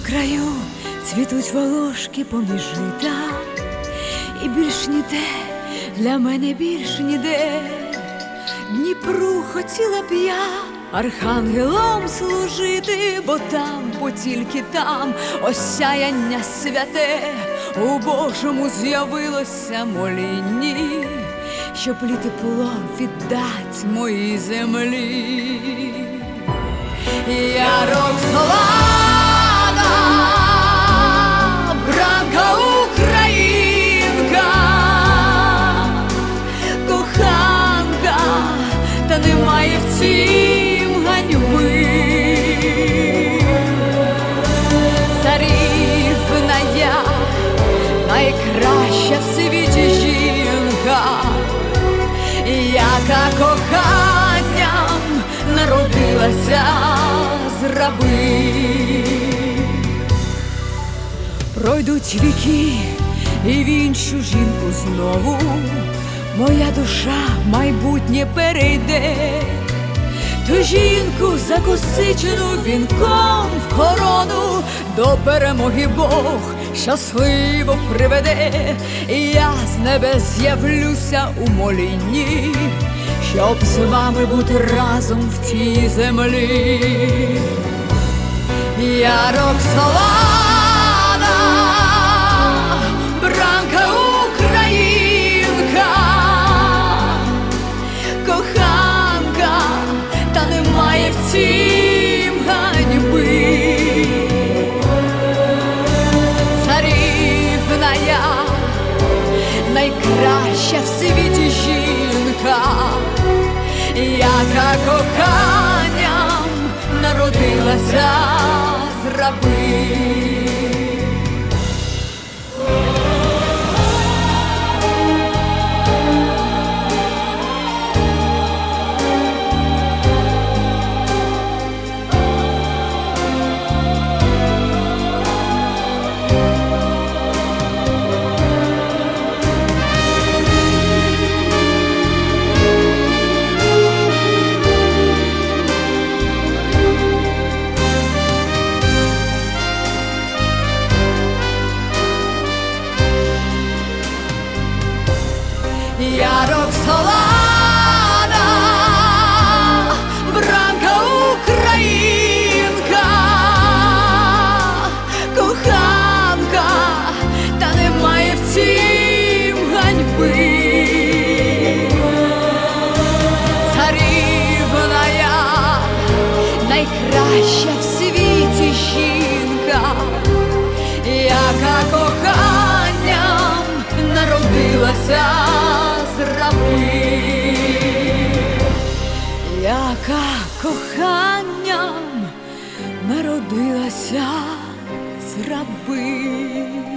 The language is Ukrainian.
краю цвітуть волошки поміж жита, і більш ніде, для мене більш ніде. Дніпру хотіла б я архангелом служити, бо там, бо тільки там осяяння святе у Божому з'явилося молінні, щоб лі тепло віддать моїй землі. Я Роксолана, бранка українка, коханка, та немає в цім ганьби. Царівна я, найкраща в світі жінка, яка коханням народилася з раби. Пройдуть віки, і в іншу жінку знову моя душа в майбутнє перейде. Ту жінку закосичену вінком в корону до перемоги Бог щасливо приведе. І я з небес з'явлюся у молінні, щоб з вами бути разом в цій землі. Я Роксолана, бранка українка, коханка, та немає в цім ганьби. Царівна я, найкраща в світі жінка, яка коханням народилася з раби. Я Роксолана, бранка українка, коханка, та немає в цім ганьби. Царівна я, найкраща в світі жінка, яка коханням народилася з раби. Яка коханням народилася з раби.